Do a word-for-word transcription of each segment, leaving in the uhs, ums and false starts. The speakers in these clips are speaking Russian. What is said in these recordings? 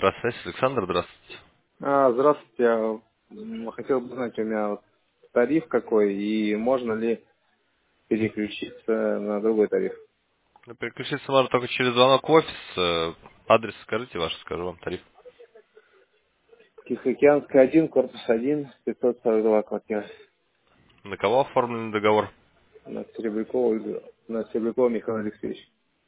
Центра связи. Александр, здравствуйте. А, здравствуйте. Я м, хотел бы знать, у меня вот тариф какой и можно ли переключиться на другой тариф. Ну, Переключиться можно только через звонок в офис. Э, Адрес скажите ваш, скажу вам тариф. Тихоокеанская один, корпус один, пятьсот сорок два квартира. На кого оформлен договор? На Серебрякова, Ольга- на Серебрякова Михаил Алексеевич.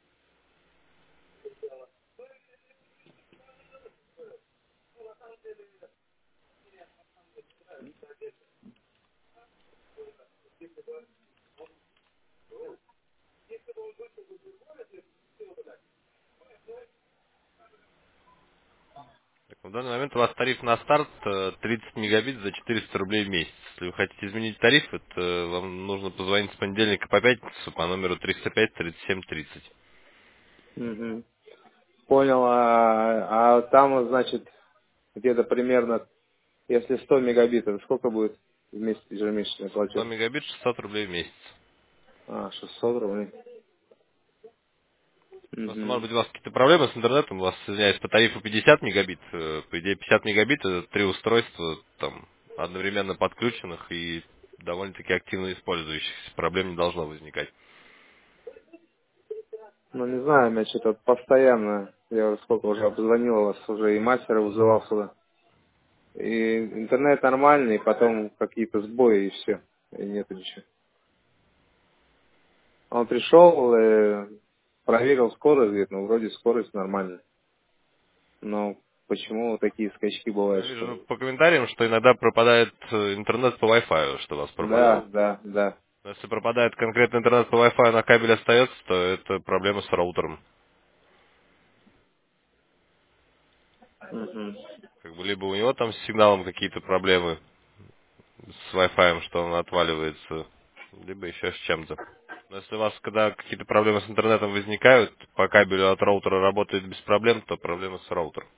Так, в данный момент у вас тариф на старт э, тридцать мегабит за четыреста рублей в месяц. Если вы хотите изменить тариф, это э, вам нужно позвонить с понедельника по пятницу по номеру триста пять тридцать семь тридцать. Мгм. Понял. А, а там, значит, где-то примерно, если сто мегабитов, сколько будет в месяц ежемесячный сто платеж? мегабит шестьсот рублей в месяц. А, шестьсот рублей. Просто, может Угу. быть, у вас какие-то проблемы с интернетом, у вас, извиняюсь, по тарифу пятьдесят мегабит, э, по идее пятьдесят мегабит это три устройства там одновременно подключенных и довольно-таки активно использующихся, проблем не должно возникать. Ну, не знаю, у меня что-то постоянно, я уже сколько уже обзвонил вас, уже и мастера вызывал сюда. И интернет нормальный, потом какие-то сбои и все. И нет ничего. Он пришел, э, проверил скорость, говорит, ну вроде скорость нормальная. Но почему вот такие скачки Я бывают, вижу что... по комментариям, что иногда пропадает э, интернет по Wi-Fi, что у вас Да, пропадал. да, да. Но если пропадает конкретно интернет по Wi-Fi, а на кабеле остается, то это проблема с роутером. Мгм. Как бы либо у него там с сигналом какие-то проблемы с Wi-Fi, что он отваливается, либо еще с чем-то. Но если у вас, когда какие-то проблемы с интернетом возникают, по кабелю от роутера работает без проблем, то проблема с роутером.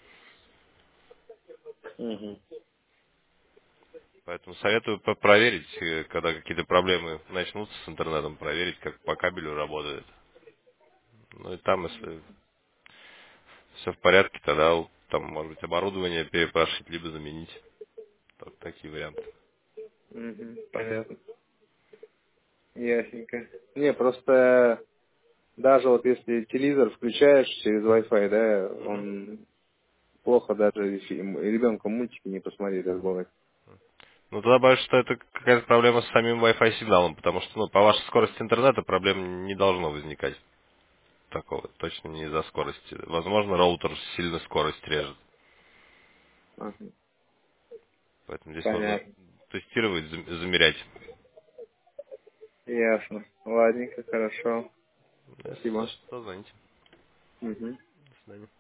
Мгм. Поэтому советую по- проверить, э, когда какие-то проблемы начнутся с интернетом, проверить, как по кабелю работает. Ну и там, если все в порядке, тогда вот там, может быть, оборудование перепрошить, либо заменить. Так- такие варианты. Мгм. Понятно. Ясненько. Не, просто даже вот если телевизор включаешь через Wi-Fi, да, Мгм. он плохо даже фильм- ребенку мультики не посмотреть, как бывает. Ну, тогда боюсь, что это какая-то проблема с самим Wi-Fi сигналом, потому что, ну, по вашей скорости интернета проблем не должно возникать. Такого, точно не из-за скорости. Возможно, роутер сильно скорость режет. Ага. Поэтому здесь нужно Понятно. тестировать, зам- замерять. Ясно. Ладненько, хорошо. Если Спасибо. что, звоните. Мгм. До свидания.